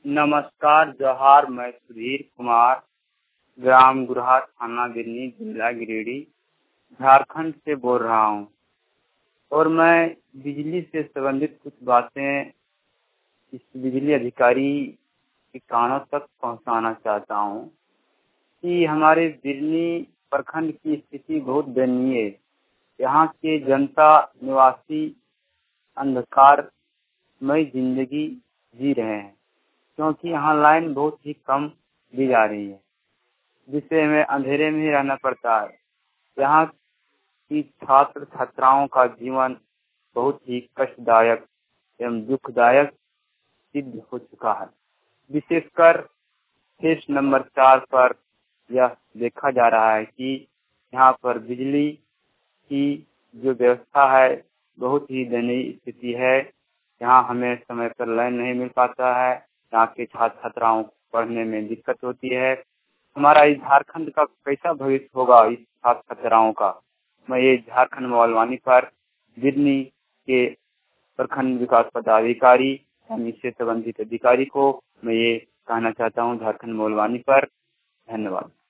नमस्कार, जोहार। मैं सुधीर कुमार, ग्राम गुरहा, थाना बिरनी, जिला गिरिडीह, झारखंड से बोल रहा हूँ। और मैं बिजली से संबंधित कुछ बातें इस बिजली अधिकारी के कानों तक पहुंचाना चाहता हूँ कि हमारे बिरनी प्रखंड की स्थिति बहुत दयनीय है। यहाँ के जनता निवासी अंधकारमय जिंदगी जी रहे हैं, क्योंकि यहाँ लाइन बहुत ही कम दी जा रही है, जिससे हमें अंधेरे में ही रहना पड़ता है। यहाँ की छात्र छात्राओं का जीवन बहुत ही कष्टदायक एवं दुखदायक सिद्ध हो चुका है। विशेषकर फेस नंबर 4 पर यह देखा जा रहा है कि यहाँ पर बिजली की जो व्यवस्था है बहुत ही दयनीय स्थिति है। यहाँ हमें समय पर लाइन नहीं मिल पाता है। यहाँ के छात्र छात्राओं को पढ़ने में दिक्कत होती है। हमारा इस झारखंड का कैसा भविष्य होगा इस छात्र छात्राओं का। मैं ये झारखंड मोबाइलवानी पर बिरनी के प्रखंड विकास पदाधिकारी यानी इससे संबंधित अधिकारी को मैं ये कहना चाहता हूँ झारखंड मोबाइलवानी पर। धन्यवाद।